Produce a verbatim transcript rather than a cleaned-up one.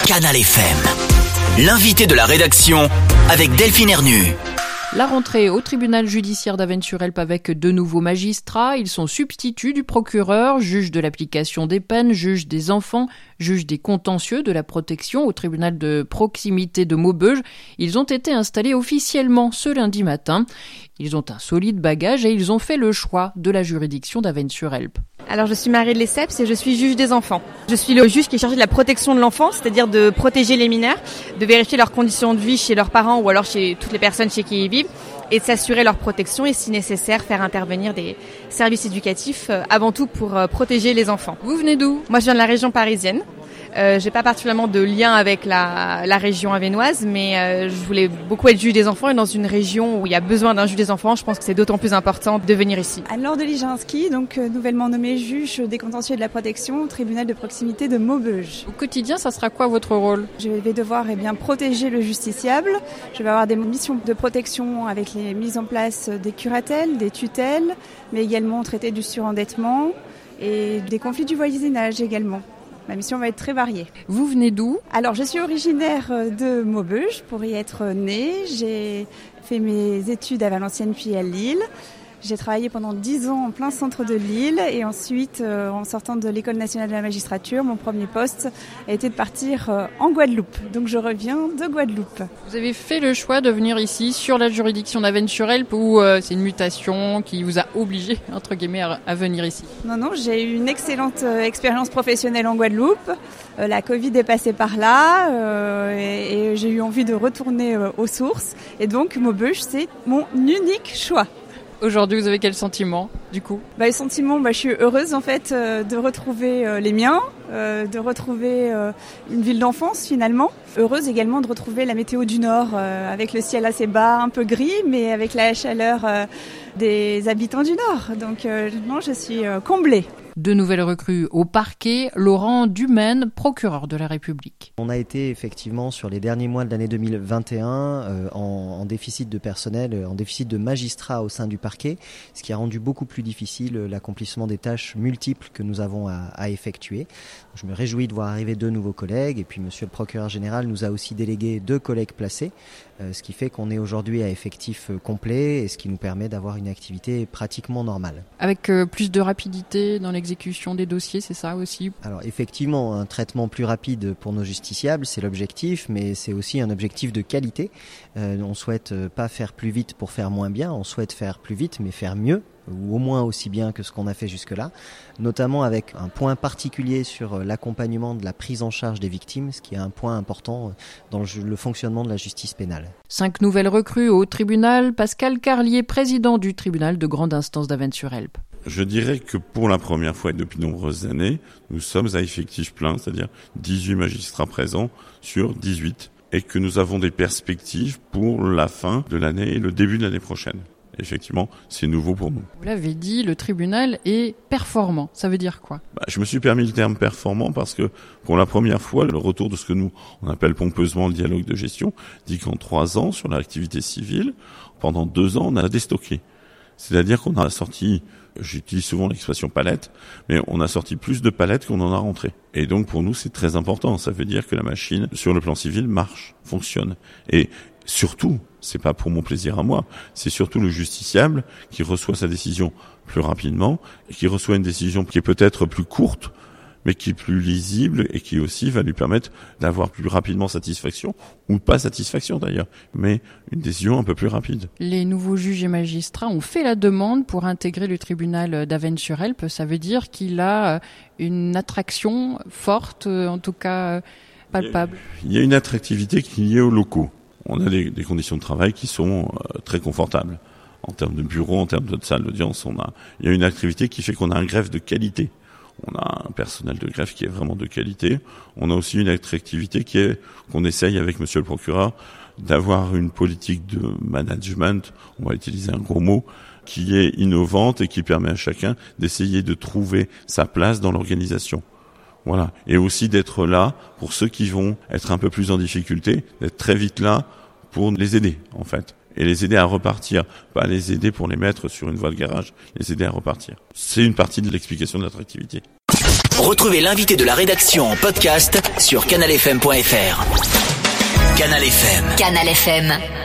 Canal F M. L'invité de la rédaction avec Delphine Ernu. La rentrée au tribunal judiciaire d'Avesnes-sur-Helpe avec deux nouveaux magistrats. Ils sont substituts du procureur, juge de l'application des peines, juge des enfants, juge des contentieux de la protection au tribunal de proximité de Maubeuge. Ils ont été installés officiellement ce lundi matin. Ils ont un solide bagage et ils ont fait le choix de la juridiction d'Avesnes-sur-Helpe. Alors je suis Marie Lesseps et je suis juge des enfants. Je suis le juge qui est chargé de la protection de l'enfant, c'est-à-dire de protéger les mineurs, de vérifier leurs conditions de vie chez leurs parents ou alors chez toutes les personnes chez qui ils vivent et de s'assurer leur protection et si nécessaire faire intervenir des services éducatifs avant tout pour protéger les enfants. Vous venez d'où ? Moi je viens de la région parisienne. Euh, j'ai pas particulièrement de lien avec la, la région avesnoise, mais euh, je voulais beaucoup être juge des enfants et dans une région où il y a besoin d'un juge des enfants, je pense que c'est d'autant plus important de venir ici. Anne-Laure Deliginski, donc euh, nouvellement nommée juge des contentieux de la protection au tribunal de proximité de Maubeuge. Au quotidien, ça sera quoi votre rôle ? Je vais devoir eh bien, protéger le justiciable. Je vais avoir des missions de protection avec les mises en place des curatelles, des tutelles, mais également traiter du surendettement et des conflits du voisinage également. Ma mission va être très variée. Vous venez d'où ? Alors, je suis originaire de Maubeuge pour y être née. J'ai fait mes études à Valenciennes puis à Lille. J'ai travaillé pendant dix ans en plein centre de Lille et ensuite, euh, en sortant de l'École nationale de la magistrature, mon premier poste a été de partir euh, en Guadeloupe. Donc, je reviens de Guadeloupe. Vous avez fait le choix de venir ici sur la juridiction d'Avesnes-sur-Helpe ou euh, c'est une mutation qui vous a obligé, entre guillemets, à, à venir ici ? Non, non, j'ai eu une excellente euh, expérience professionnelle en Guadeloupe. Euh, la Covid est passée par là euh, et, et j'ai eu envie de retourner euh, aux sources. Et donc, Maubeuge, c'est mon unique choix. Aujourd'hui, vous avez quel sentiment, du coup ? Bah, le sentiment, bah, je suis heureuse en fait euh, de retrouver euh, les miens, euh, de retrouver euh, une ville d'enfance finalement. Heureuse également de retrouver la météo du Nord, euh, avec le ciel assez bas, un peu gris, mais avec la chaleur euh, des habitants du Nord. Donc euh, non, je suis euh, comblée. Deux nouvelles recrues au parquet, Laurent Dumaine, procureur de la République. On a été effectivement sur les derniers mois de l'année deux mille vingt et un euh, en, en déficit de personnel, en déficit de magistrats au sein du parquet, ce qui a rendu beaucoup plus difficile l'accomplissement des tâches multiples que nous avons à, à effectuer. Je me réjouis de voir arriver deux nouveaux collègues et puis monsieur le procureur général nous a aussi délégué deux collègues placés, euh, ce qui fait qu'on est aujourd'hui à effectif complet et ce qui nous permet d'avoir une activité pratiquement normale. Avec euh, plus de rapidité dans l'exécution des dossiers, c'est ça aussi ? Alors effectivement, un traitement plus rapide pour nos justiciables, c'est l'objectif, mais c'est aussi un objectif de qualité. Euh, on souhaite pas faire plus vite pour faire moins bien, on souhaite faire plus vite mais faire mieux, ou au moins aussi bien que ce qu'on a fait jusque-là, notamment avec un point particulier sur l'accompagnement de la prise en charge des victimes, ce qui est un point important dans le fonctionnement de la justice pénale. Cinq nouvelles recrues au tribunal. Pascal Carlier, président du tribunal de grande instance d'Avesnes-sur-Helpe. Je dirais que pour la première fois et depuis de nombreuses années, nous sommes à effectif plein, c'est-à-dire dix-huit magistrats présents sur dix-huit, et que nous avons des perspectives pour la fin de l'année et le début de l'année prochaine. Effectivement, c'est nouveau pour nous. Vous l'avez dit, le tribunal est performant. Ça veut dire quoi ? bah, Je me suis permis le terme performant parce que pour la première fois, le retour de ce que nous on appelle pompeusement le dialogue de gestion dit qu'en trois ans, sur l'activité civile, pendant deux ans, on a déstocké. C'est-à-dire qu'on a sorti, j'utilise souvent l'expression palette, mais on a sorti plus de palettes qu'on en a rentré. Et donc pour nous, c'est très important. Ça veut dire que la machine, sur le plan civil, marche, fonctionne. Et surtout, c'est pas pour mon plaisir à moi, c'est surtout le justiciable qui reçoit sa décision plus rapidement et qui reçoit une décision qui est peut-être plus courte, mais qui est plus lisible et qui aussi va lui permettre d'avoir plus rapidement satisfaction, ou pas satisfaction d'ailleurs, mais une décision un peu plus rapide. Les nouveaux juges et magistrats ont fait la demande pour intégrer le tribunal d'Avesnes-sur-Helpe. Ça veut dire qu'il a une attraction forte, en tout cas palpable. Il y a une attractivité qui est liée aux locaux. On a des, des conditions de travail qui sont euh, très confortables. En termes de bureau, en termes de salle d'audience, on a, il y a une activité qui fait qu'on a un greffe de qualité. On a un personnel de greffe qui est vraiment de qualité. On a aussi une attractivité qui est, qu'on essaye avec monsieur le procureur, d'avoir une politique de management, on va utiliser un gros mot, qui est innovante et qui permet à chacun d'essayer de trouver sa place dans l'organisation. Voilà. Et aussi d'être là pour ceux qui vont être un peu plus en difficulté, d'être très vite là pour les aider, en fait. Et les aider à repartir. Pas les aider pour les mettre sur une voie de garage, les aider à repartir. C'est une partie de l'explication de l'attractivité. Retrouvez l'invité de la rédaction en podcast sur canal f m point f r. Canal F M. Canal F M.